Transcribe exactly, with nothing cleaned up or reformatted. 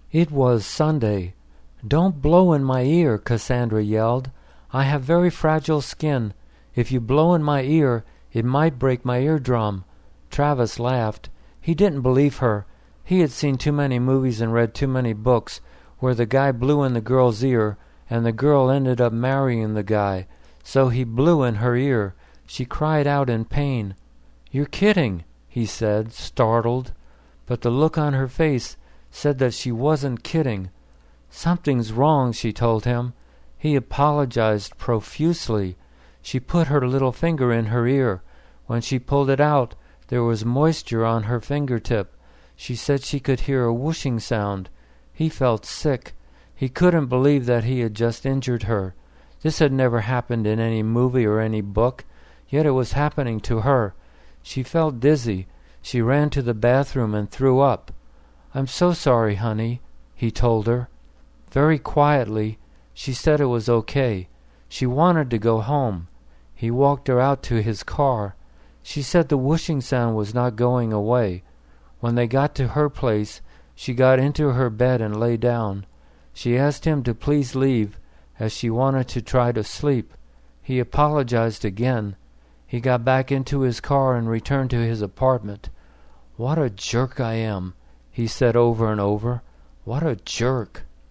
It was Sunday. "Don't blow in my ear," Cassandra yelled. "I have very fragile skin. If you blow in my ear, it might break my eardrum." Travis laughed. He didn't believe her. He had seen too many movies and read too many books where the guy blew in the girl's ear and the girl ended up marrying the guy. So he blew in her ear. She cried out in pain. "You're kidding," he said, startled. But the look on her face said that she wasn't kidding. "Something's wrong," she told him. He apologized profusely. She put her little finger in her ear. When she pulled it out, there was moisture on her fingertip. She said she could hear a whooshing sound. He felt sick. He couldn't believe that he had just injured her. This had never happened in any movie or any book, yet it was happening to her. She felt dizzy. She ran to the bathroom and threw up. "I'm so sorry, honey," he told her. Very quietly, she said it was okay. She wanted to go home. He walked her out to his car. She said the whooshing sound was not going away. When they got to her place, she got into her bed and lay down. She asked him to please leave, as she wanted to try to sleep. He apologized again. He got back into his car and returned to his apartment. "What a jerk I am," he said over and over. "What a jerk."